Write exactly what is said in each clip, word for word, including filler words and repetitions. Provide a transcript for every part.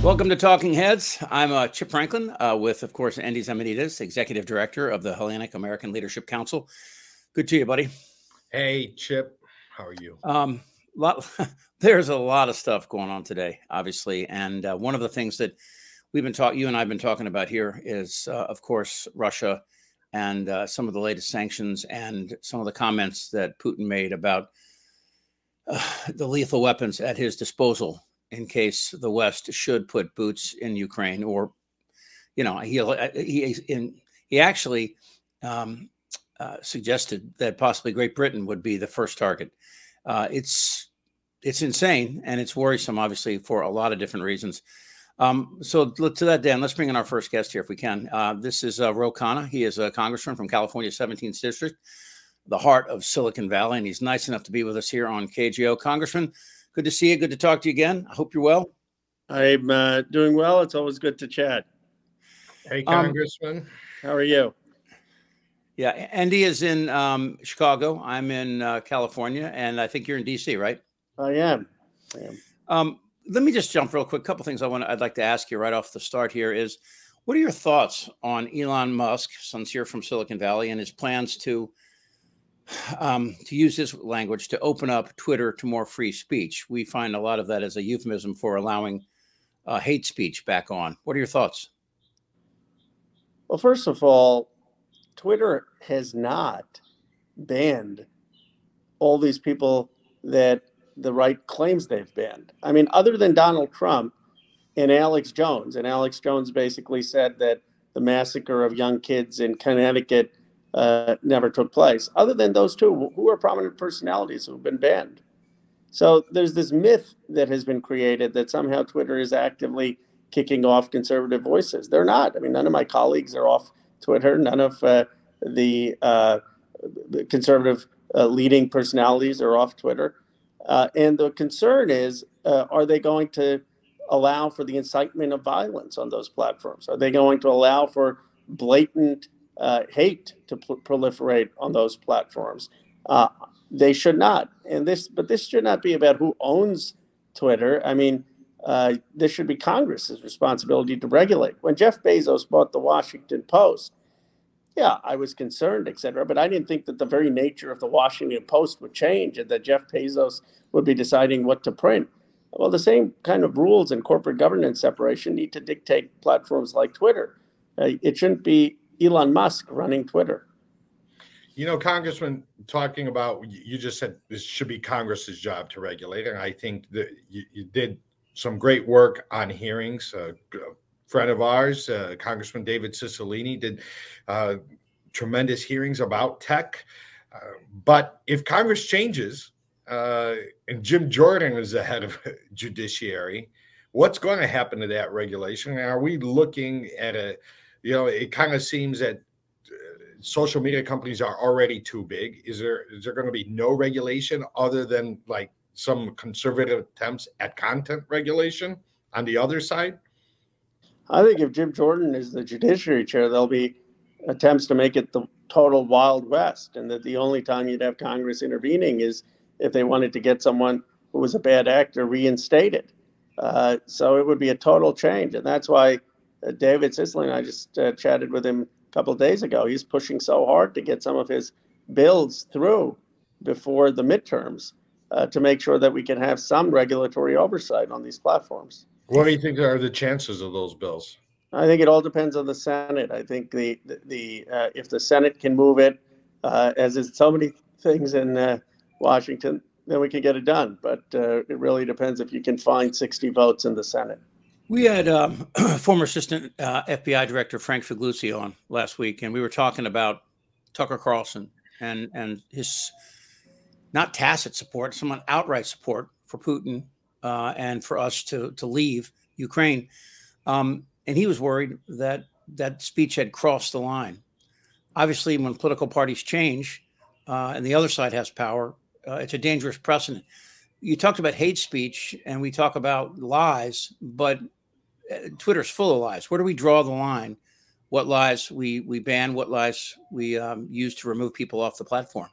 Welcome to Talking Heads. I'm uh, Chip Franklin uh, with, of course, Andy Zamanides, Executive Director of the Hellenic American Leadership Council. Good to you, buddy. Hey, Chip. How are you? Um, lot, there's a lot of stuff going on today, obviously. And uh, one of the things that we've been talking, you and I have been talking about here is, uh, of course, Russia and uh, some of the latest sanctions and some of the comments that Putin made about uh, the lethal weapons at his disposal in case the West should put boots in Ukraine, or, you know, he he in, he actually um, uh, suggested that possibly Great Britain would be the first target. Uh, it's it's insane, and it's worrisome, obviously, for a lot of different reasons. Um, so to that, Dan, let's bring in our first guest here if we can. Uh, this is uh, Ro Khanna. He is a congressman from California's seventeenth District, the heart of Silicon Valley, and he's nice enough to be with us here on K G O. Congressman, good to see you. Good to talk to you again. I hope you're well. I'm uh, doing well. It's always good to chat. Hey, Congressman. Um, How are you? Yeah, Andy is in um, Chicago. I'm in uh, California, and I think you're in D C, right? I am. I am. Um, let me just jump real quick. A couple things I want I'd like to ask you right off the start here is, what are your thoughts on Elon Musk, since you're from Silicon Valley, and his plans to um, to use his language to open up Twitter to more free speech? We find a lot of that as a euphemism for allowing uh, hate speech back on. What are your thoughts? Well, first of all, Twitter has not banned all these people that the right claims they've banned. I mean, other than Donald Trump and Alex Jones, and Alex Jones basically said that the massacre of young kids in Connecticut uh, never took place. Other than those two, who are prominent personalities who have been banned? So there's this myth that has been created that somehow Twitter is actively kicking off conservative voices. They're not. I mean, none of my colleagues are off Twitter. None of uh, the uh, conservative uh, leading personalities are off Twitter. Uh, and the concern is, uh, are they going to allow for the incitement of violence on those platforms? Are they going to allow for blatant uh, hate to pl- proliferate on those platforms? Uh, they should not. And this, but this should not be about who owns Twitter. I mean, uh, this should be Congress's responsibility to regulate. When Jeff Bezos bought the Washington Post, yeah, I was concerned, et cetera, but I didn't think that the very nature of the Washington Post would change and that Jeff Bezos would be deciding what to print. Well, the same kind of rules in corporate governance separation need to dictate platforms like Twitter. Uh, it shouldn't be Elon Musk running Twitter. You know, Congressman, talking about, you just said this should be Congress's job to regulate, and I think that you, you did some great work on hearings. Uh, friend of ours, uh, Congressman David Cicilline, did uh, tremendous hearings about tech. Uh, but if Congress changes uh, and Jim Jordan is the head of Judiciary, what's going to happen to that regulation? And are we looking at a, you know, it kind of seems that uh, social media companies are already too big. Is there is there going to be no regulation other than like some conservative attempts at content regulation on the other side? I think if Jim Jordan is the Judiciary Chair, there'll be attempts to make it the total Wild West, and that the only time you'd have Congress intervening is if they wanted to get someone who was a bad actor reinstated. Uh, so it would be a total change, and that's why uh, David Cicilline, I just uh, chatted with him a couple of days ago. He's pushing so hard to get some of his bills through before the midterms uh, to make sure that we can have some regulatory oversight on these platforms. What do you think are the chances of those bills? I think it all depends on the Senate. I think the the, the uh, if the Senate can move it, uh, as is so many things in uh, Washington, then we can get it done. But uh, it really depends if you can find sixty votes in the Senate. We had um, former Assistant uh, F B I Director Frank Figliuzzi on last week, and we were talking about Tucker Carlson and and his not tacit support, someone outright support for Putin uh, and for us to to leave Ukraine. Um, and he was worried that that speech had crossed the line. Obviously, when political parties change uh, and the other side has power, uh, it's a dangerous precedent. You talked about hate speech, and we talk about lies, but Twitter's full of lies. Where do we draw the line? What lies we we ban? What lies we um, use to remove people off the platform?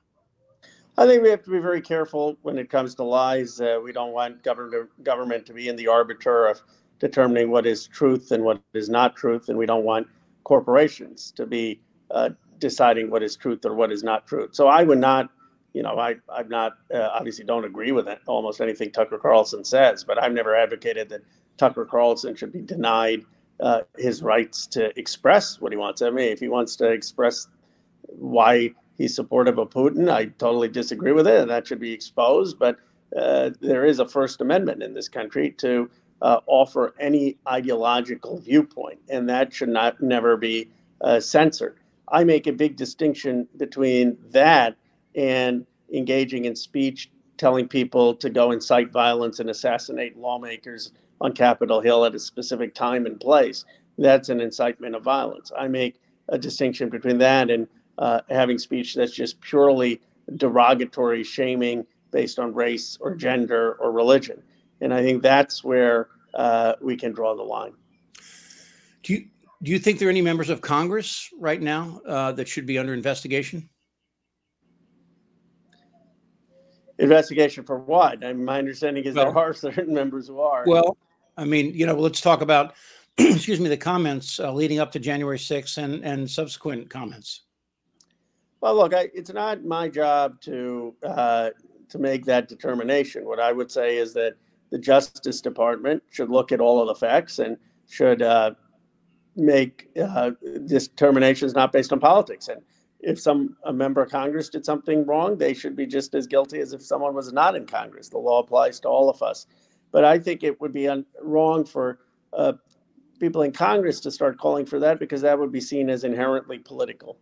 I think we have to be very careful when it comes to lies. Uh, we don't want government government to be in the arbiter of determining what is truth and what is not truth, and we don't want corporations to be uh, deciding what is truth or what is not truth. So I would not, you know, I, I'm not, uh, obviously don't agree with it, almost anything Tucker Carlson says, but I've never advocated that Tucker Carlson should be denied uh, his rights to express what he wants. I mean, if he wants to express why he's supportive of Putin, I totally disagree with it, and that should be exposed. But uh, there is a First Amendment in this country to uh, offer any ideological viewpoint, and that should not never be uh, censored. I make a big distinction between that and engaging in speech, telling people to go incite violence and assassinate lawmakers on Capitol Hill at a specific time and place. That's an incitement of violence. I make a distinction between that and uh, having speech that's just purely derogatory, shaming based on race or gender or religion. And I think that's where uh, we can draw the line. Do you do you think there are any members of Congress right now uh, that should be under investigation? Investigation for what? I mean, my understanding is Well, there are certain members who are. Well, I mean, you know, let's talk about, excuse me, the comments uh, leading up to January sixth and, and subsequent comments. Well, look, I, it's not my job to uh, to make that determination. What I would say is that the Justice Department should look at all of the facts and should uh, make uh, this determinations not based on politics. And if some a member of Congress did something wrong, they should be just as guilty as if someone was not in Congress. The law applies to all of us. But I think it would be un- wrong for uh, people in Congress to start calling for that, because that would be seen as inherently political.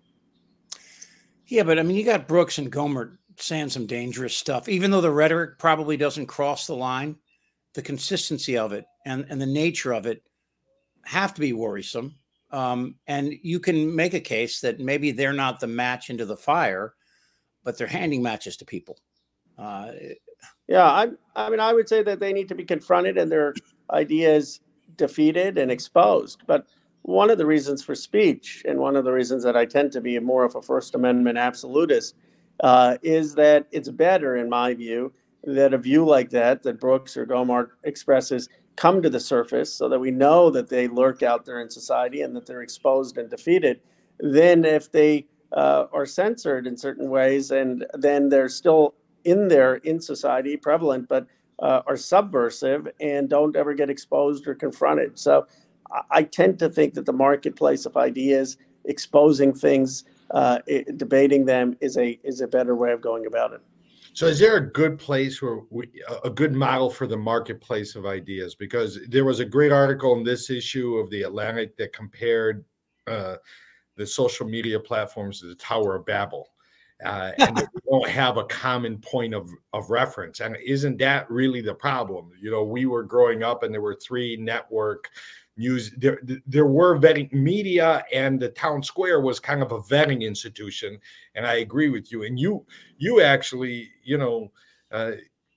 Yeah, but I mean, you got Brooks and Gohmert saying some dangerous stuff, even though the rhetoric probably doesn't cross the line. The consistency of it and, and the nature of it have to be worrisome. Um, and you can make a case that maybe they're not the match into the fire, but they're handing matches to people. Uh, yeah, I, I mean, I would say that they need to be confronted and their ideas defeated and exposed. But one of the reasons for speech, and one of the reasons that I tend to be more of a First Amendment absolutist, uh, is that it's better, in my view, that a view like that, that Brooks or Gohmert expresses, come to the surface so that we know that they lurk out there in society and that they're exposed and defeated, then if they uh, are censored in certain ways and then they're still in there in society, prevalent, but uh, are subversive and don't ever get exposed or confronted. So I, I tend to think that the marketplace of ideas, exposing things, uh, it, debating them is a is a better way of going about it. So is there a good place where we, a good model for the marketplace of ideas? Because there was a great article in this issue of The Atlantic that compared uh, the social media platforms to the Tower of Babel. Uh, and we don't have a common point of, of reference. And isn't that really the problem? You know, we were growing up and there were three network news. There, there were vetting media, and the town square was kind of a vetting institution. And I agree with you. And you, you actually, you know, uh,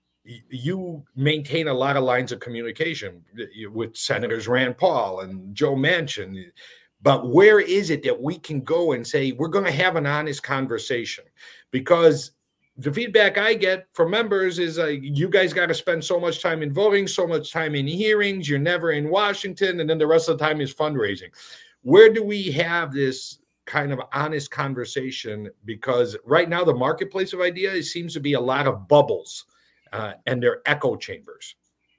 you maintain a lot of lines of communication with Senators Rand Paul and Joe Manchin. But where is it that we can go and say, we're going to have an honest conversation? Because the feedback I get from members is uh, you guys got to spend so much time in voting, so much time in hearings. You're never in Washington. And then the rest of the time is fundraising. Where do we have this kind of honest conversation? Because right now, the marketplace of ideas seems to be a lot of bubbles uh, and they're echo chambers.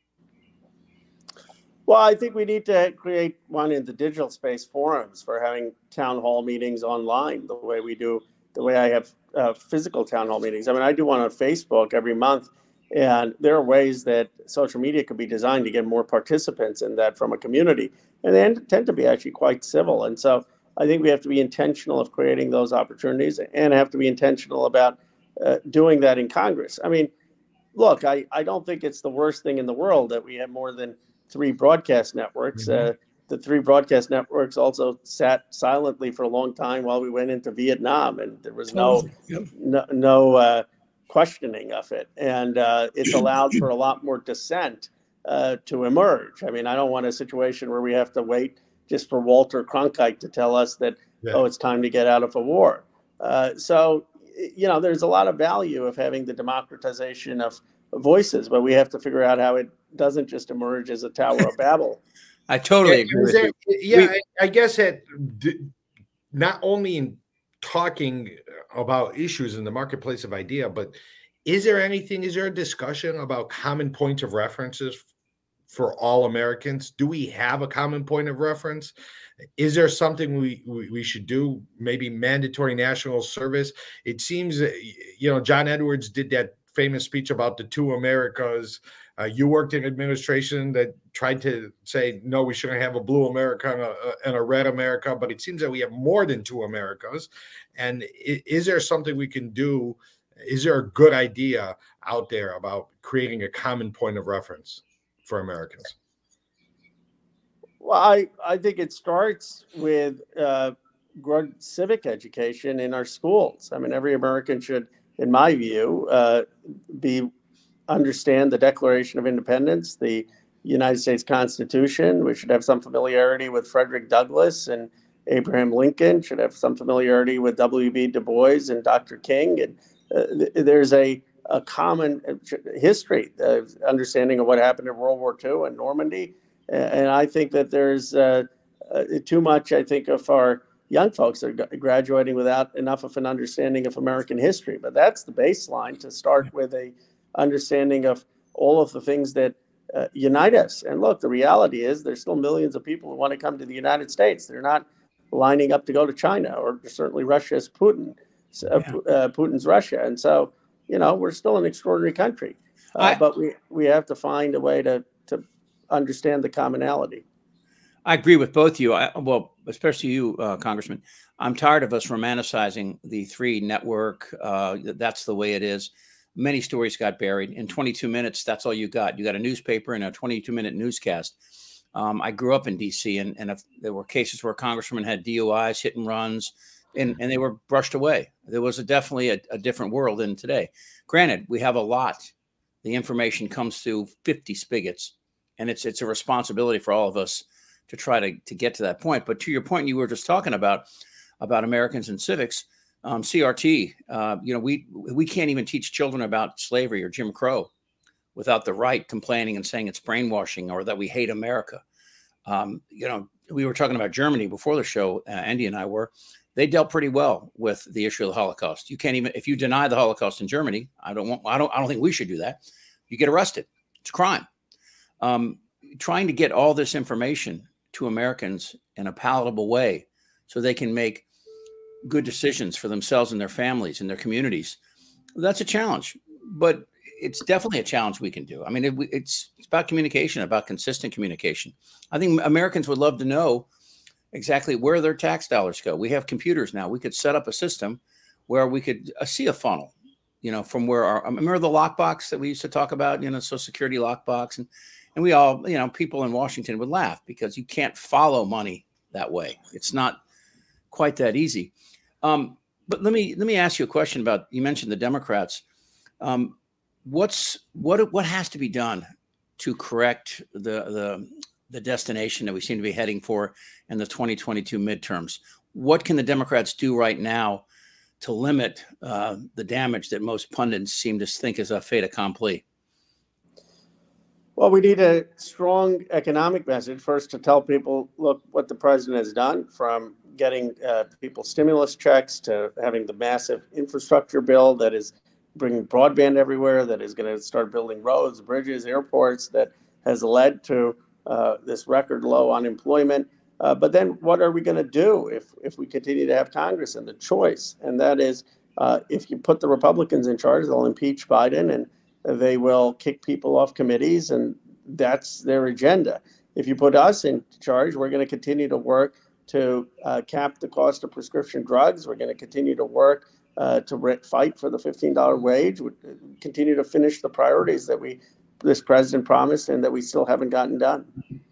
Well, I think we need to create one in the digital space, forums for having town hall meetings online, the way we do, the way I have uh, physical town hall meetings. I mean, I do one on Facebook every month, and there are ways that social media could be designed to get more participants in that from a community, and they tend to be actually quite civil. And so I think we have to be intentional of creating those opportunities and have to be intentional about uh, doing that in Congress. I mean, look, I, I don't think it's the worst thing in the world that we have more than three broadcast networks. Mm-hmm. Uh, the three broadcast networks also sat silently for a long time while we went into Vietnam, and there was no yep. no, no uh, questioning of it. And uh, it's allowed for a lot more dissent uh, to emerge. I mean, I don't want a situation where we have to wait just for Walter Cronkite to tell us that, yeah. oh, it's time to get out of a war. Uh, so, you know, there's a lot of value of having the democratization of voices, but we have to figure out how it doesn't just emerge as a Tower of Babel. I totally Yeah, agree with there- you. yeah, We- I, I guess that d- not only in talking about issues in the marketplace of idea, but is there anything, is there a discussion about common points of references for all Americans? Do we have a common point of reference? Is there something we, we, we should do? Maybe mandatory national service? It seems that, you know, John Edwards did that famous speech about the two Americas. Uh, you worked in administration that tried to say, no, we shouldn't have a blue America and a, and a red America, but it seems that we have more than two Americas. And is, is there something we can do? Is there a good idea out there about creating a common point of reference for Americans? Well, I, I think it starts with uh, good civic education in our schools. I mean, every American should, in my view, uh, be understand the Declaration of Independence, the United States Constitution. We should have some familiarity with Frederick Douglass and Abraham Lincoln. Should have some familiarity with W B Du Bois and Doctor King. And uh, th- there's a a common history, uh, understanding of what happened in World War Two and Normandy. And I think that there's uh, uh, too much, I think, of our young folks are graduating without enough of an understanding of American history. But that's the baseline, to start with a understanding of all of the things that uh, unite us. And look, the reality is there's still millions of people who want to come to the United States. They're not lining up to go to China, or certainly Russia's Putin, uh, Yeah. uh, Putin's Russia. And so, you know, we're still an extraordinary country, uh, I- but we, we have to find a way to, to understand the commonality. I agree with both of you. I, well, especially you, uh, Congressman. I'm tired of us romanticizing the three network. Uh, that's the way it is. Many stories got buried in twenty-two minutes. That's all you got. You got a newspaper and a twenty-two minute newscast. Um, I grew up in D C, and, and if there were cases where congressmen had D U Is, hit and runs, and, and they were brushed away. There was a, definitely a, a different world than today. Granted, we have a lot. The information comes through fifty spigots, and it's it's a responsibility for all of us to try to, to get to that point. But to your point, you were just talking about about Americans and civics, um, C R T. Uh, you know, we we can't even teach children about slavery or Jim Crow without the right complaining and saying it's brainwashing or that we hate America. Um, you know, we were talking about Germany before the show. Uh, Andy and I were. They dealt pretty well with the issue of the Holocaust. You can't even, if you deny the Holocaust in Germany, I don't want, I don't, I don't think we should do that. You get arrested. It's a crime. Um, trying to get all this information to Americans in a palatable way so they can make good decisions for themselves and their families and their communities. That's a challenge, but it's definitely a challenge we can do. I mean, it, it's, it's about communication, about consistent communication. I think Americans would love to know exactly where their tax dollars go. We have computers now. We could set up a system where we could uh, see a funnel, you know, from where our, remember the lockbox that we used to talk about, you know, Social Security lockbox. And, and we all, you know, people in Washington would laugh because you can't follow money that way. It's not quite that easy. Um, but let me, let me ask you a question about, you mentioned the Democrats. Um, what's, what, what has to be done to correct the, the, the destination that we seem to be heading for in the twenty twenty-two midterms? What can the Democrats do right now to limit uh, the damage that most pundits seem to think is a fait accompli? Well, we need a strong economic message first to tell people, look, what the president has done, from getting uh, people stimulus checks to having the massive infrastructure bill that is bringing broadband everywhere, that is going to start building roads, bridges, airports, that has led to uh, this record low unemployment. Uh, but then what are we going to do if, if we continue to have Congress and the choice? And that is, uh, if you put the Republicans in charge, they'll impeach Biden and they will kick people off committees, and that's their agenda. If you put us in charge, we're going to continue to work to uh, cap the cost of prescription drugs. We're going to continue to work uh, to re- fight for the fifteen dollar wage. We continue to finish the priorities that we this president promised and that we still haven't gotten done.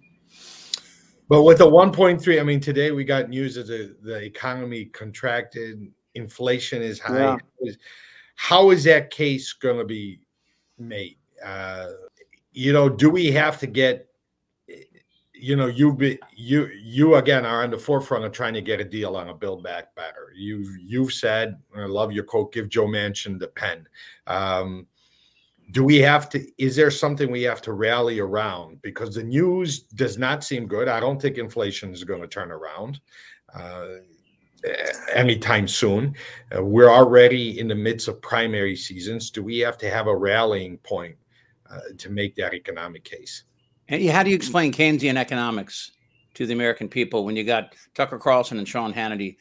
But with the one point three, I mean, today we got news that the, the economy contracted, inflation is high. Yeah. How is that case going to be made? Uh, you know, do we have to get, you know, you be you you again are on the forefront of trying to get a deal on a Build Back Better. You you've said, I love your quote, give Joe Manchin the pen. Um, do we have to, is there something we have to rally around? Because the news does not seem good. I don't think inflation is going to turn around uh, anytime soon. Uh, we're already in the midst of primary seasons. Do we have to have a rallying point uh, to make that economic case? And how do you explain Keynesian economics to the American people when you got Tucker Carlson and Sean Hannity,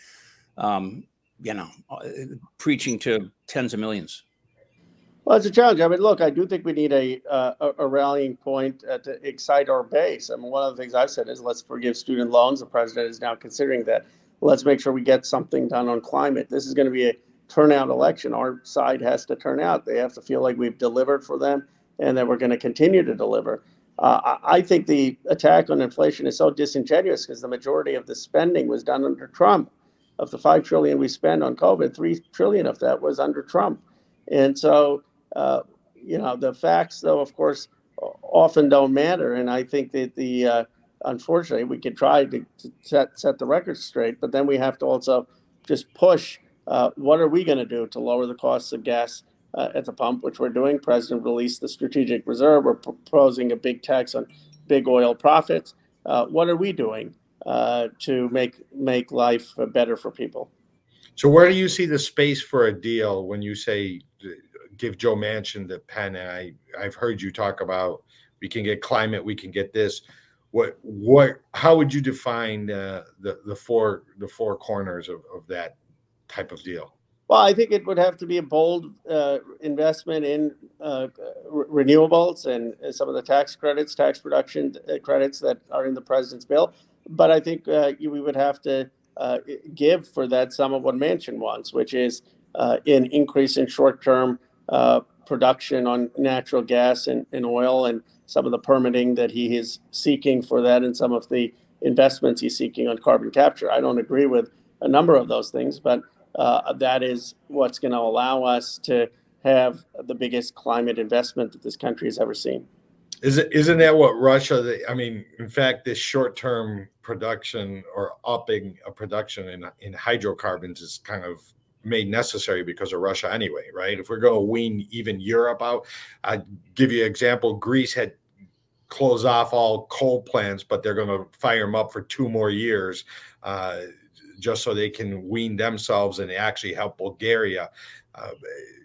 um, you know, preaching to tens of millions? Well, it's a challenge. I mean, look, I do think we need a uh, a rallying point uh, to excite our base. I mean, one of the things I've said is let's forgive student loans. The president is now considering that. Let's make sure we get something done on climate. This is going to be a turnout election. Our side has to turn out. They have to feel like we've delivered for them and that we're going to continue to deliver. Uh, I think the attack on inflation is so disingenuous because the majority of the spending was done under Trump. Of the five trillion dollars we spent on COVID, three trillion dollars of that was under Trump. And so, uh, you know, the facts, though, of course, often don't matter. And I think that the, uh, unfortunately, we could try to, to set, set the record straight, but then we have to also just push. Uh, what are we going to do to lower the costs of gas uh, at the pump, which we're doing? President released the strategic reserve. We're proposing a big tax on big oil profits. Uh, what are we doing uh, to make make life better for people? So where do you see the space for a deal when you say give Joe Manchin the pen? And I, I've heard you talk about we can get climate, we can get this. What what? How would you define uh, the the four the four corners of, of that type of deal? Well, I think it would have to be a bold uh, investment in uh, re- renewables and some of the tax credits, tax production credits that are in the president's bill. But I think uh, we would have to uh, give for that some of what Manchin wants, which is uh, an increase in short-term uh, production on natural gas and, and oil, and some of the permitting that he is seeking for that, and some of the investments he's seeking on carbon capture. I don't agree with a number of those things, but Uh, that is what's going to allow us to have the biggest climate investment that this country has ever seen. Is it, isn't that what Russia, I mean, in fact, this short-term production or upping a production in, in hydrocarbons is kind of made necessary because of Russia anyway, right? If we're going to wean even Europe out, I'd give you an example. Greece had closed off all coal plants, but they're going to fire them up for two more years. Uh, just so they can wean themselves and actually help Bulgaria uh,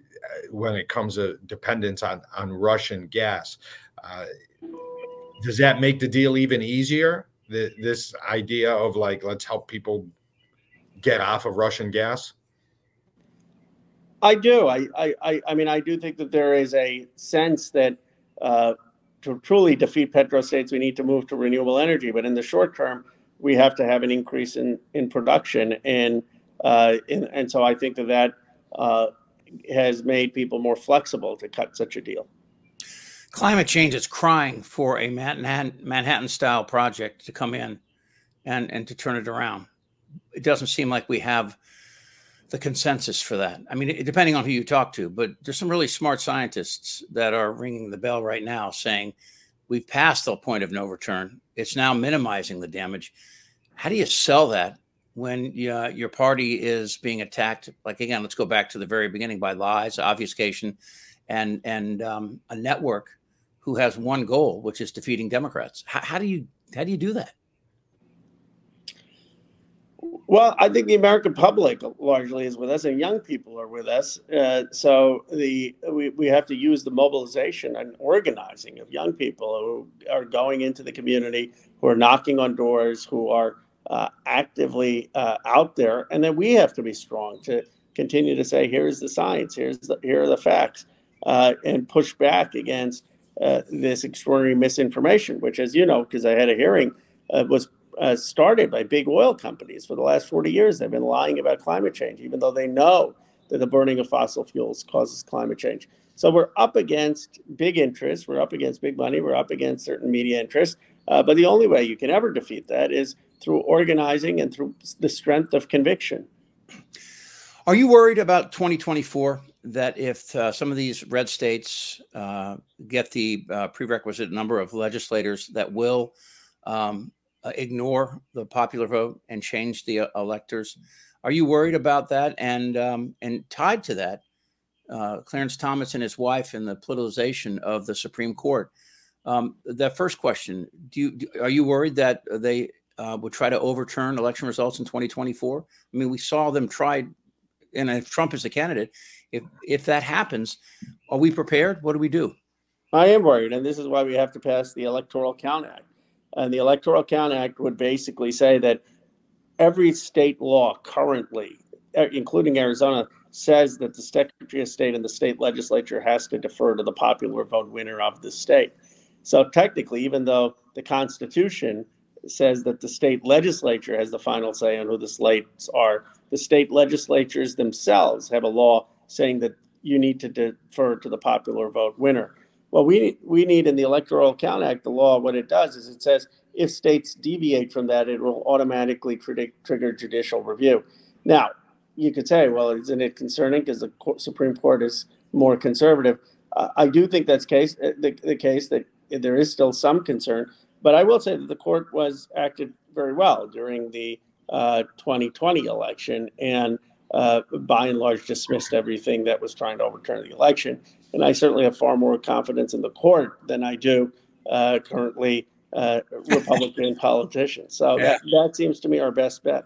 when it comes to dependence on, on Russian gas. Uh, does that make the deal even easier? The, this idea of like, let's help people get off of Russian gas? I do. I, I, I mean, I do think that there is a sense that uh, to truly defeat petrostates, we need to move to renewable energy. But in the short term, we have to have an increase in, in production. And, uh, in, and so I think that that uh, has made people more flexible to cut such a deal. Climate change is crying for a Manhattan, Manhattan-style project to come in and, and to turn it around. It doesn't seem like we have the consensus for that. I mean, depending on who you talk to, but there's some really smart scientists that are ringing the bell right now saying we've passed the point of no return. It's now minimizing the damage. How do you sell that when uh, your party is being attacked? Like, again, let's go back to the very beginning by lies, obfuscation, and and um, a network who has one goal, which is defeating Democrats. How, how do you how do you do that? Well, I think the American public largely is with us, and young people are with us. Uh, so the we, we have to use the mobilization and organizing of young people who are going into the community, who are knocking on doors, who are uh, actively uh, out there, and then we have to be strong to continue to say, here's the science, here's the, here are the facts, uh, and push back against uh, this extraordinary misinformation, which, as you know, because I had a hearing, uh, was Uh, started by big oil companies. For the last forty years. They've been lying about climate change, even though they know that the burning of fossil fuels causes climate change. So we're up against big interests. We're up against big money. We're up against certain media interests. Uh, but the only way you can ever defeat that is through organizing and through the strength of conviction. Are you worried about twenty twenty-four, that if uh, some of these red states uh, get the uh, prerequisite number of legislators that will um, Uh, ignore the popular vote and change the uh, electors? Are you worried about that? And um, and tied to that, uh, Clarence Thomas and his wife and the politicization of the Supreme Court. Um, the first question: Do you do, are you worried that they uh, would try to overturn election results in twenty twenty-four? I mean, we saw them try, and if Trump is the candidate, if if that happens, are we prepared? What do we do? I am worried, and this is why we have to pass the Electoral Count Act. And the Electoral Count Act would basically say that every state law currently, including Arizona, says that the Secretary of State and the state legislature has to defer to the popular vote winner of the state. So technically, even though the Constitution says that the state legislature has the final say on who the slates are, the state legislatures themselves have a law saying that you need to defer to the popular vote winner. Well, we we need in the Electoral Count Act, the law, what it does is it says if states deviate from that, it will automatically trigger, trigger judicial review. Now, you could say, well, isn't it concerning because the Supreme Court is more conservative? Uh, I do think that's case the, the case that there is still some concern, but I will say that the court was acted very well during the uh, twenty twenty election and uh, by and large dismissed everything that was trying to overturn the election. And I certainly have far more confidence in the court than I do uh, currently uh, Republican politicians. So Yeah. that, that seems to me our best bet.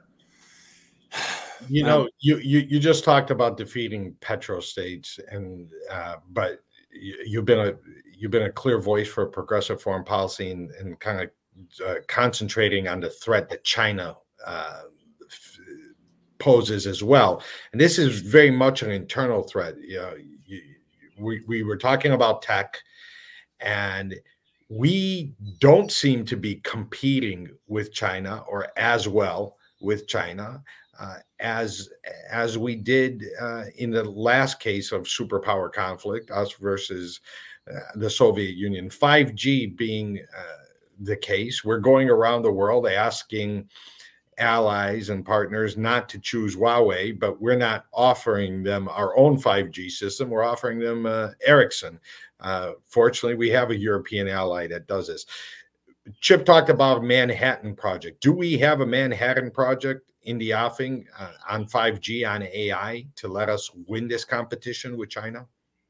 You know, you, you you just talked about defeating petrostates, and uh, but you, you've been a you've been a clear voice for progressive foreign policy and, and kind of uh, concentrating on the threat that China uh, f- poses as well. And this is very much an internal threat. You know, you, we we were talking about tech, and we don't seem to be competing with China or as well with China. Uh, as as we did uh, in the last case of superpower conflict, us versus uh, the Soviet Union. five G being uh, the case, we're going around the world asking allies and partners not to choose Huawei, but we're not offering them our own five G system. We're offering them uh, Ericsson. Uh, fortunately, we have a European ally that does this. Chip talked about Manhattan Project. Do we have a Manhattan Project in the offing uh, on five G, on A I, to let us win this competition with China?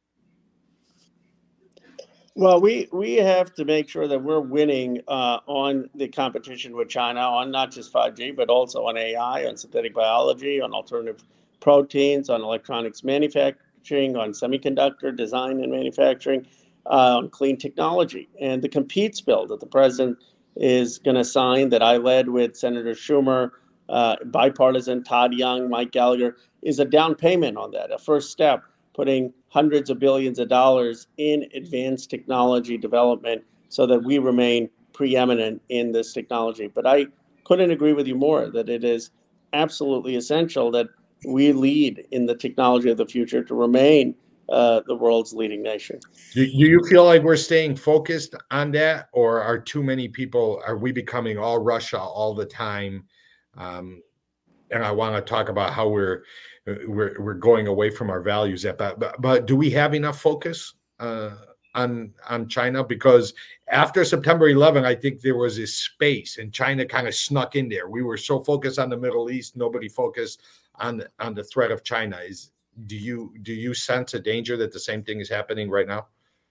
Well, we, we have to make sure that we're winning uh, on the competition with China on not just five G, but also on A I, on synthetic biology, on alternative proteins, on electronics manufacturing, on semiconductor design and manufacturing, uh, on clean technology. And the COMPETES bill that the president is going to sign that I led with Senator Schumer, uh, bipartisan, Todd Young, Mike Gallagher, is a down payment on that, a first step, putting hundreds of billions of dollars in advanced technology development so that we remain preeminent in this technology. But I couldn't agree with you more that it is absolutely essential that we lead in the technology of the future to remain uh, the world's leading nation. Do, do you feel like we're staying focused on that, or are too many people, are we becoming all Russia all the time? Um, and I want to talk about how we're we're we're going away from our values. But but, but do we have enough focus uh, on on China? Because after September eleventh, I think there was this space, and China kind of snuck in there. We were so focused on the Middle East, nobody focused on on the threat of China. Is do you do you sense a danger that the same thing is happening right now?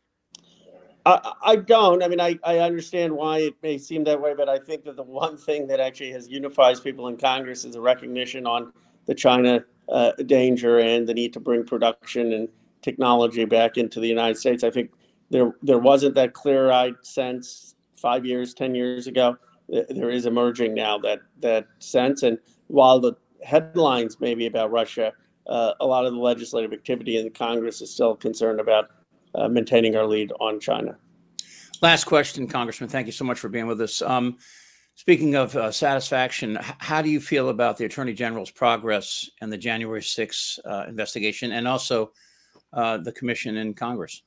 I, I don't. I mean, I, I understand why it may seem that way, but I think that the one thing that actually has unifies people in Congress is a recognition on the China uh, danger and the need to bring production and technology back into the United States. I think there there wasn't that clear-eyed sense five years, ten years ago. There is emerging now that that sense. And while the headlines may be about Russia, uh, a lot of the legislative activity in the Congress is still concerned about Uh, maintaining our lead on China. Last question, Congressman. Thank you so much for being with us. Um, speaking of uh, satisfaction, h- how do you feel about the Attorney General's progress in the January sixth uh, investigation and also uh, the commission in Congress?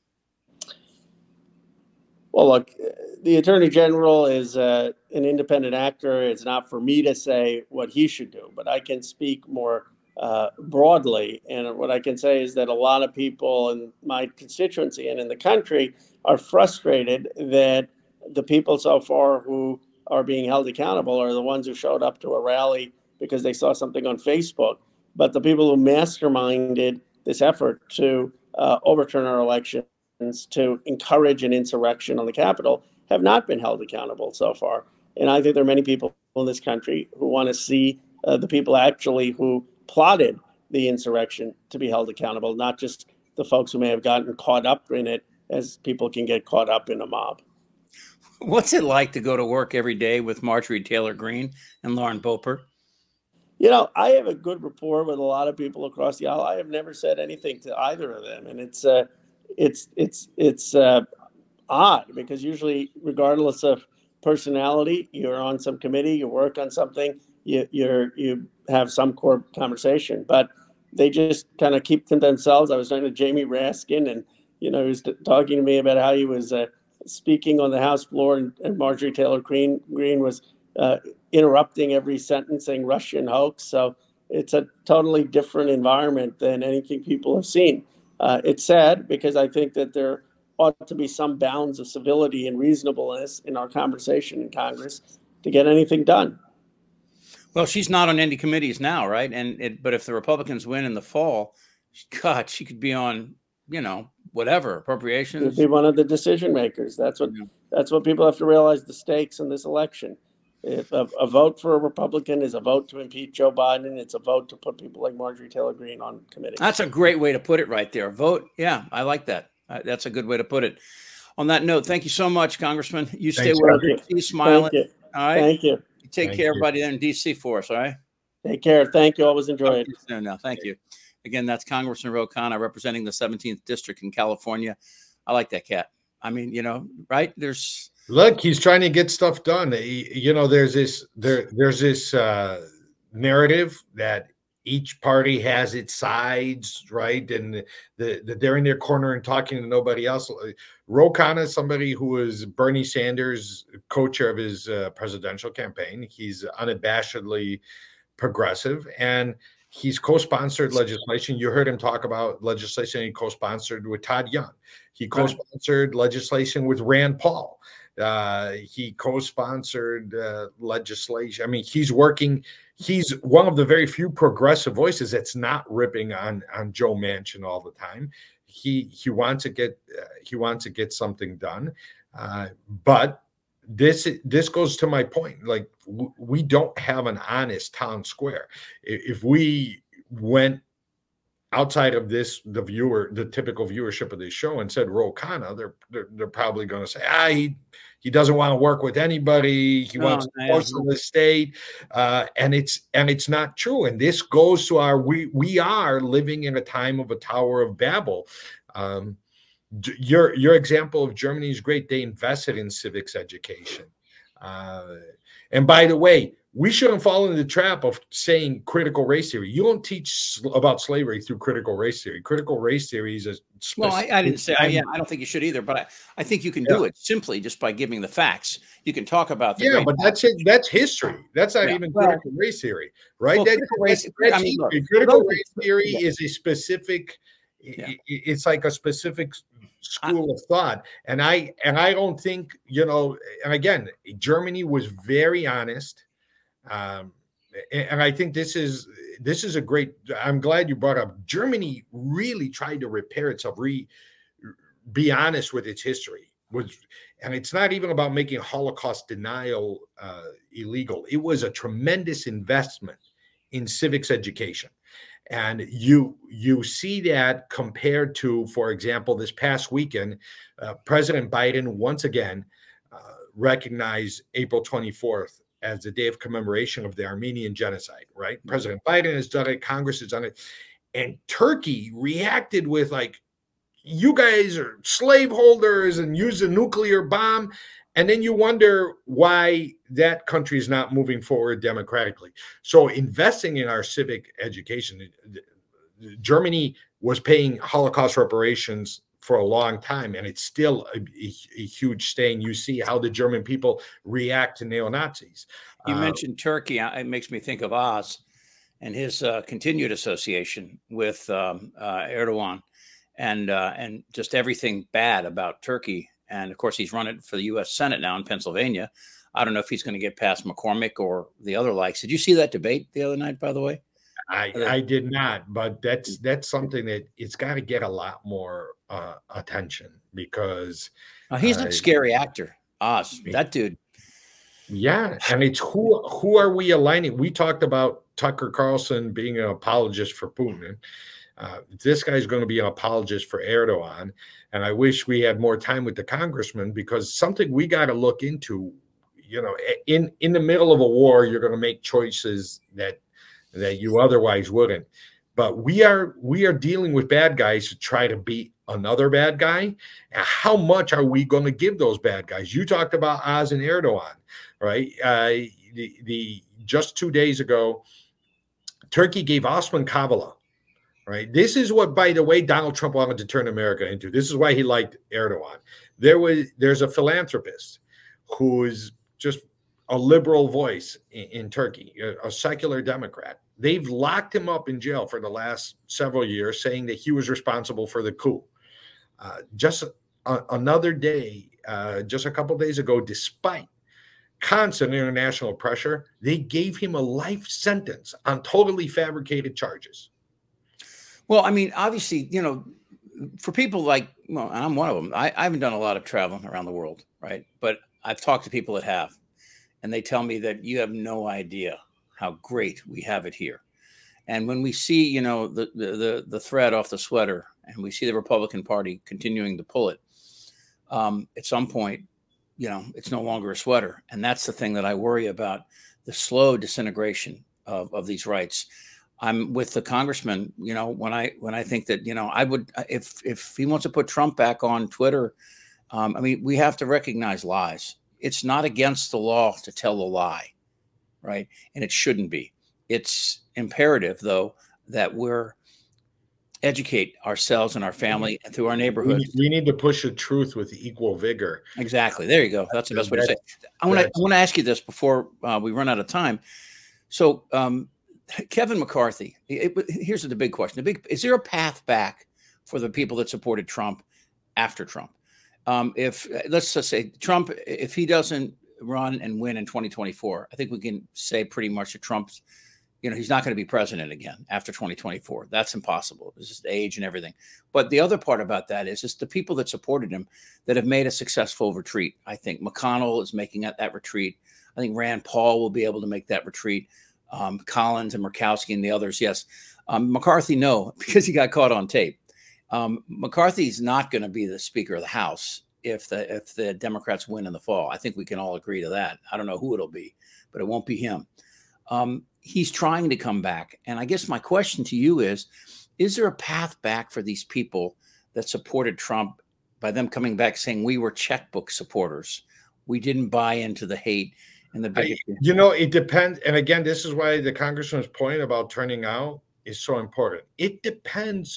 Well, look, the Attorney General is uh, an independent actor. It's not for me to say what he should do, but I can speak more uh, broadly. And what I can say is that a lot of people in my constituency and in the country are frustrated that the people so far who are being held accountable are the ones who showed up to a rally because they saw something on Facebook. But the people who masterminded this effort to uh, overturn our elections, to encourage an insurrection on the Capitol, have not been held accountable so far. And I think there are many people in this country who want to see uh, the people actually who plotted the insurrection to be held accountable, not just the folks who may have gotten caught up in it, as people can get caught up in a mob. What's it like to go to work every day with Marjorie Taylor Greene and Lauren Boebert? You know, I have a good rapport with a lot of people across the aisle. I have never said anything to either of them, and it's uh, it's it's it's uh, odd, because usually, regardless of personality, you're on some committee, you work on something, you you're you have some core conversation, but they just kind of keep to themselves. I was talking to Jamie Raskin, and you know, he was t- talking to me about how he was uh, speaking on the House floor, and, and Marjorie Taylor Greene Greene was uh, interrupting every sentence, saying Russian hoax. So it's a totally different environment than anything people have seen. Uh, it's sad, because I think that there ought to be some bounds of civility and reasonableness in our conversation in Congress to get anything done. Well, she's not on any committees now, right? And it, but if the Republicans win in the fall, God, she could be on, you know, whatever, appropriations. She'd be one of the decision makers. That's what Yeah. that's what people have to realize, the stakes in this election. If a, a vote for a Republican is a vote to impeach Joe Biden, it's a vote to put people like Marjorie Taylor Greene on committees. That's a great way to put it right there. Vote. Yeah, I like that. Uh, that's a good way to put it. On that note, thank you so much, Congressman. You stay Thanks, well. Thank Keep smiling. Thank you. All right. Thank you. Take Thank care, you. everybody there in D C for us. All right. Take care. Thank you. Always enjoy Talk it. to you soon now. Thank you. Again, that's Congressman Ro Khanna representing the seventeenth District in California. I like that cat. I mean, you know, right? There's Look, he's trying to get stuff done. He- you know, there's this there there's this uh, narrative that each party has its sides, right? And the, the, they're in their corner and talking to nobody else. Ro Khanna is somebody who was Bernie Sanders' co-chair of his uh, presidential campaign. He's unabashedly progressive, and he's co-sponsored legislation. You heard him talk about legislation he co-sponsored with Todd Young. He co-sponsored legislation with Rand Paul. Uh, he co-sponsored uh, legislation. I mean, he's working. He's one of the very few progressive voices that's not ripping on on Joe Manchin all the time. He he wants to get uh, he wants to get something done, uh, but this this goes to my point. Like, w- we don't have an honest town square. If we went outside of this, the viewer, the typical viewership of this show, and said Ro Khanna, they're, they're they're probably going to say, ah, he he doesn't want to work with anybody. He No, wants to I force agree. the state, uh, and it's and it's not true. And this goes to our we we are living in a time of a Tower of Babel. Um, d- your your example of Germany is great. They invested in civics education, uh, and by the way, we shouldn't fall into the trap of saying critical race theory. You don't teach sl- about slavery through critical race theory. Critical race theory is a well, I, I didn't say. I, specific- yeah, I don't think you should either. But I, I think you can Yeah. do it simply just by giving the facts. You can talk about the Yeah, great but that's it. That's history. That's not Yeah, even well- critical race theory, right? Well, That- critical race- that's- that's I mean, look, history. critical those- race theory yeah. is a specific. Yeah. i- i- It's like a specific school of thought, and I and I don't think, you know. And again, Germany was very honest, um, and, and I think this is this is a great. I'm glad you brought up Germany. Really tried to repair itself. Re, be honest with its history. Was and it's not even about making Holocaust denial uh, illegal. It was a tremendous investment in civics education, and you you see that compared to, for example, this past weekend, uh, President Biden once again uh, recognized April twenty-fourth as the day of commemoration of the Armenian genocide. Right? Mhm. President Biden has done it. Congress has done it, and Turkey reacted with like, you guys are slaveholders and use a nuclear bomb. And then you wonder why that country is not moving forward democratically. So investing in our civic education, Germany was paying Holocaust reparations for a long time, and it's still a, a, a huge stain. You see how the German people react to neo-Nazis. You Uh, mentioned Turkey. uh, It makes me think of Oz and his uh, continued association with um, uh, Erdogan, and uh, and just everything bad about Turkey. And of course, he's running for the U S Senate now in Pennsylvania. I don't know if he's going to get past McCormick or the other likes. Did you see that debate the other night, by the way? I The- I did not, but that's that's something that it's got to get a lot more uh, attention because Uh, he's uh, a scary actor. Oz, that dude. yeah, and it's who who are we aligning? We talked about Tucker Carlson being an apologist for Putin. Uh, this guy's going to be an apologist for Erdogan, and I wish we had more time with the congressman because something we got to look into. You know, in in the middle of a war, you're going to make choices that that you otherwise wouldn't. But we are we are dealing with bad guys to try to beat another bad guy. How much are we going to give those bad guys? You talked about Oz and Erdogan, right? Uh, the, the just two days ago, Turkey gave Osman Kavala, right? This is what, by the way, Donald Trump wanted to turn America into. This is why he liked Erdogan. There was there's a philanthropist who's just a liberal voice in, in Turkey, a, a secular Democrat. They've locked him up in jail for the last several years, saying that he was responsible for the coup. Uh, just a, another day, uh, just a couple days ago, despite constant international pressure, they gave him a life sentence on totally fabricated charges. Well, I mean, obviously, you know, for people like, well, and I'm one of them. I, I haven't done a lot of traveling around the world, right? But I've talked to people that have, and they tell me that you have no idea how great we have it here. And when we see, you know, the the the, the thread off the sweater, and we see the Republican Party continuing to pull it, um, at some point, you know, it's no longer a sweater, and that's the thing that I worry about: the slow disintegration of of these rights. I'm with the congressman, you know, when I when I think that, you know, I would, if if he wants to put Trump back on Twitter, um, I mean, we have to recognize lies. It's not against the law to tell a lie, right? And it shouldn't be. It's imperative, though, that we're educate ourselves and our family and through our We neighborhoods. need, we need to push the truth with equal vigor. Exactly. There you go. That's the best way to say That's- it. I want to I that's- want to ask you this before uh, we run out of time. So, um, Kevin McCarthy, it, it- here's the big question. The big is there a path back for the people that supported Trump after Trump? Um, if let's just say Trump, if he doesn't run and win in twenty twenty-four, I think we can say pretty much that Trump's, you know, he's not going to be president again after twenty twenty-four. That's impossible. It's just age and everything. But the other part about that is just the people that supported him that have made a successful retreat. I think McConnell is making that, that retreat. I think Rand Paul will be able to make that retreat. Um, Collins and Murkowski and the others, yes. Um, McCarthy, no, because he got caught on tape. Um, McCarthy's not going to be the Speaker of the House if the if the Democrats win in the fall. I think we can all agree to that. I don't know who it'll be, but it won't be him. Um, he's trying to come back. And I guess my question to you is, is there a path back for these people that supported Trump by them coming back saying we were checkbook supporters? We didn't buy into the hate and the bigotry. You know, it depends. And again, this is why the congressman's point about turning out is so important. It depends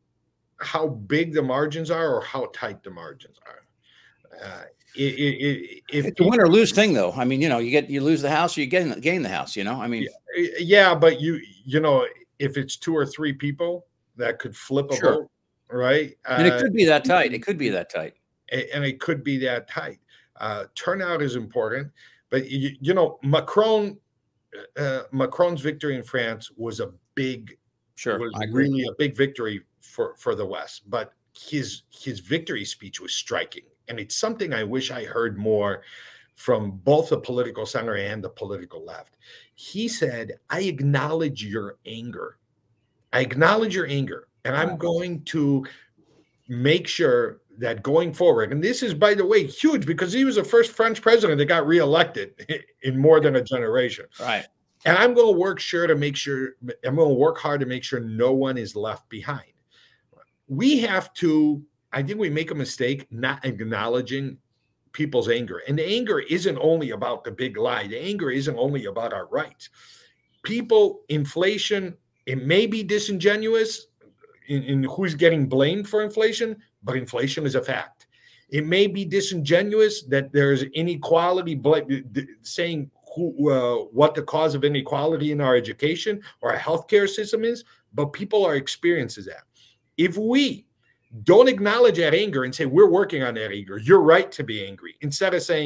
how big the margins are or how tight the margins are. Uh, it, it, it, if It's a win or lose thing, though. I mean, you know, you get you lose the house or you gain gain the house. You know, I mean, yeah, but you you know, if it's two or three people that could flip a Sure. vote, right? and it Uh, could be that tight. It could be that tight. a- and it could be that tight. Uh, turnout is important, but you, you know, Macron, uh, Macron's victory in France was a big, Sure, was I agree. really a big victory for for the West. But his his victory speech was striking, and it's something I wish I heard more from both the political center and the political left. He said, "I acknowledge your anger. I acknowledge your anger, and I'm Wow. going to make sure that going forward," and this is, by the way, huge because he was the first French president that got reelected in more than a generation. Right. And I'm going to work sure to make sure, I'm going to work hard to make sure no one is left behind. We have to, I think we make a mistake not acknowledging people's anger. And the anger isn't only about the big lie. The anger isn't only about our rights. People, inflation, it may be disingenuous in, in who's getting blamed for inflation, but inflation is a fact. It may be disingenuous that there's inequality, saying who, uh, what the cause of inequality in our education or our healthcare system is, but people are experiencing that. If we don't acknowledge that anger and say we're working on that anger, you're right to be angry, instead of saying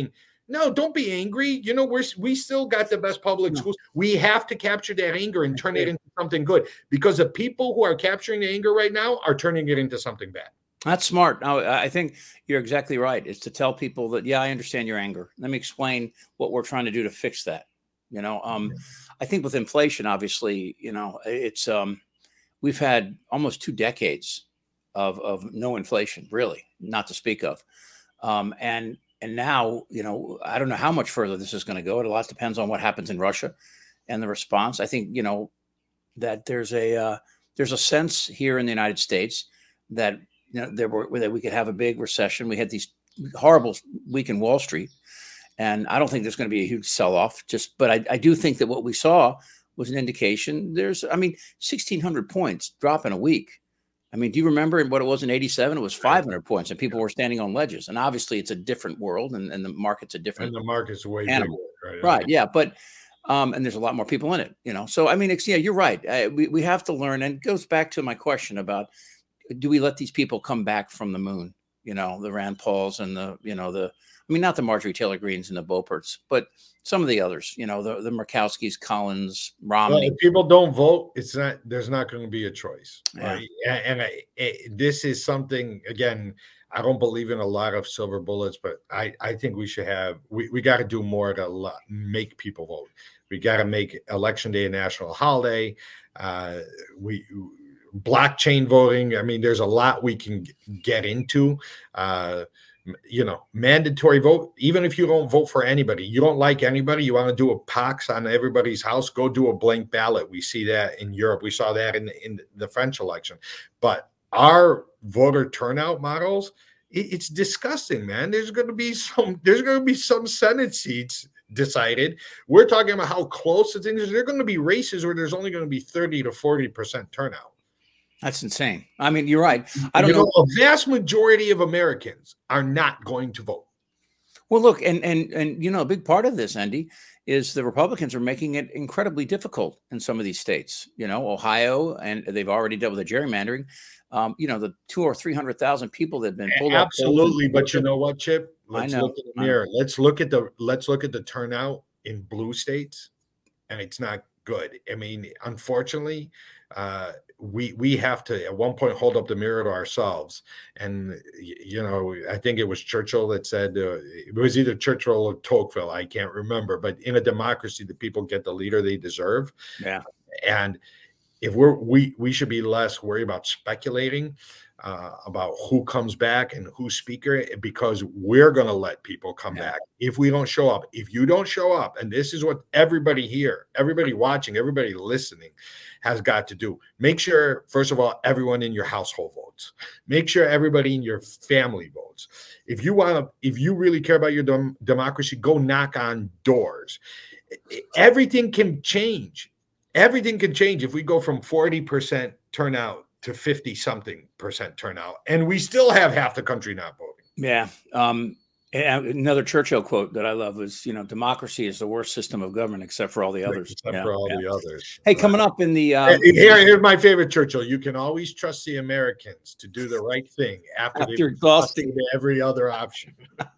No, don't be angry. You know, we're we still got the best public No. schools. We have to capture that anger and turn it into something good, because the people who are capturing the anger right now are turning it into something bad. That's smart. Now, I think you're exactly right. Is to tell people that, yeah, I understand your anger. Let me explain what we're trying to do to fix that. You know, um, I think with inflation, obviously, you know, it's um, we've had almost two decades of of no inflation, really, not to speak of, um, and and now, you know, I don't know how much further this is going to go. It a lot depends on what happens in Russia and the response. I think, you know, that there's a uh, there's a sense here in the United States that, you know, there were that we could have a big recession. We had these horrible week in Wall Street, and I don't think there's going to be a huge sell off. Just, but I, I do think that what we saw was an indication. There's, I mean, sixteen hundred points drop in a week. I mean, do you remember what it was in eighty-seven? It was five hundred points, and people were standing on ledges. And obviously, it's a different world, and, and the market's a different And the market's way animal. bigger, right? Right? Yeah, but um, and there's a lot more people in it, you know. So I mean, it's, yeah, you're right. Uh, we we have to learn, and it goes back to my question about, do we let these people come back from the moon? You know, the Rand Pauls and the, you know, the, I mean, not the Marjorie Taylor Greens and the Beauperts, but some of the others, you know, the, the Murkowskis, Collins, Well, Romney. if people don't vote, it's not, there's not going to be a choice. Yeah. Right? And, and I, it, this is something, again, I don't believe in a lot of silver bullets, but I, I think we should have, we, we got to do more to lo- make people vote. We got to make Election Day a national holiday. Uh, we, blockchain voting. I mean, there's a lot we can get into. Uh, you know, mandatory vote, even if you don't vote for anybody, you don't like anybody, you want to do a pox on everybody's house, go do a blank ballot. We see that in Europe. We saw that in the, in the French election. But our voter turnout models, it, it's disgusting, man. There's going to be some, there's going to be some Senate seats decided. We're talking about how close the things are. There are going to be races where there's only going to be thirty to forty percent turnout. That's insane. I mean, you're right. I don't you know. know. A vast majority of Americans are not going to vote. Well, look, and and and you know, a big part of this, Andy, is the Republicans are making it incredibly difficult in some of these states. You know, Ohio, and they've already dealt with the gerrymandering. Um, you know, the two or three hundred thousand people that have been pulled Absolutely, up. but you know what, Chip? Let's I know. look in the mirror. Let's look at the let's look at the turnout in blue states, and it's not good. I mean, unfortunately, uh, we we have to at one point hold up the mirror to ourselves. And you know, I think it was Churchill that said, uh, it was either Churchill or Tocqueville, I can't remember. But in a democracy, the people get the leader they deserve. Yeah, and if we're we we should be less worried about speculating uh, about who comes back and who's speaker, because we're going to let people come yeah. back if we don't show up. If you don't show up, and this is what everybody here, everybody watching, everybody listening has got to do. Make sure, first of all, everyone in your household votes. Make sure everybody in your family votes. If you want to, if you really care about your dem- democracy, go knock on doors. Everything can change. Everything can change if we go from forty percent turnout to fifty something percent turnout, and we still have half the country not voting. Yeah. Um, another Churchill quote that I love was, you know, democracy is the worst system of government except for all the others. Except yeah, for all yeah. the others. Hey, coming up in the um, Here, here's my favorite Churchill. You can always trust the Americans to do the right thing after, after they've exhausting every other option.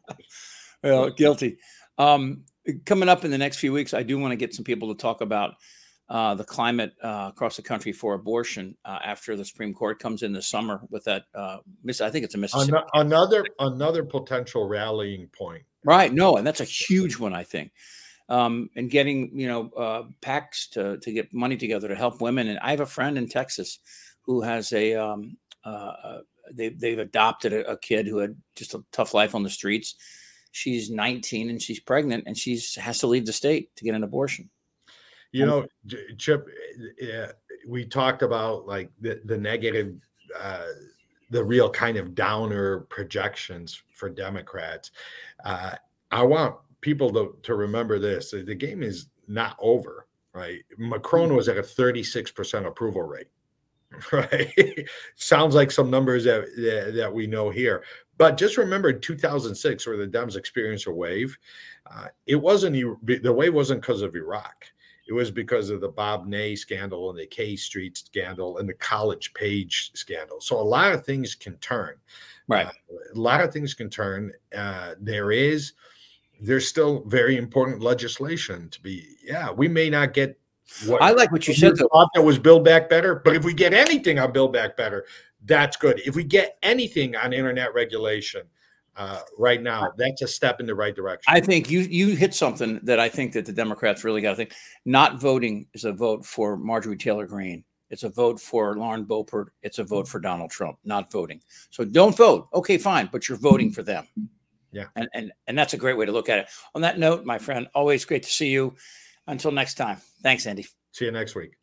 Well, guilty. Um, coming up in the next few weeks, I do want to get some people to talk about uh, the climate uh, across the country for abortion uh, after the Supreme Court comes in this summer with that. Uh, miss, I think it's a Mississippi. An- another another potential rallying point. Right. No, and that's a huge one, I think. Um, and getting, you know, uh, PACs to to get money together to help women. And I have a friend in Texas who has a um, uh, they they've adopted a, a kid who had just a tough life on the streets. She's nineteen and she's pregnant, and she's has to leave the state to get an abortion. You know, Chip, uh, we talked about like the, the negative, uh, the real kind of downer projections for Democrats. Uh, I want people to, to remember this. The game is not over, right? Macron was at a thirty-six percent approval rate, right? Sounds like some numbers that, that, that we know here. But just remember two thousand six, where the Dems experienced a wave. Uh, it wasn't, the wave wasn't because of Iraq. It was because of the Bob Ney scandal and the K Street scandal and the College Page scandal. So a lot of things can turn. Right. Uh, a lot of things can turn. Uh, there is, there's still very important legislation to be. Yeah, we may not get what I like what you we said, though. thought that was Build Back Better, but if we get anything on Build Back Better, that's good. If we get anything on internet regulation uh, right now, that's a step in the right direction. I think you you hit something that I think that the Democrats really got to think. Not voting is a vote for Marjorie Taylor Greene. It's a vote for Lauren Boebert. It's a vote for Donald Trump. Not voting. So don't vote. Okay, fine, but you're voting for them. Yeah, and and and that's a great way to look at it. On that note, my friend, always great to see you. Until next time. Thanks, Andy. see you next week.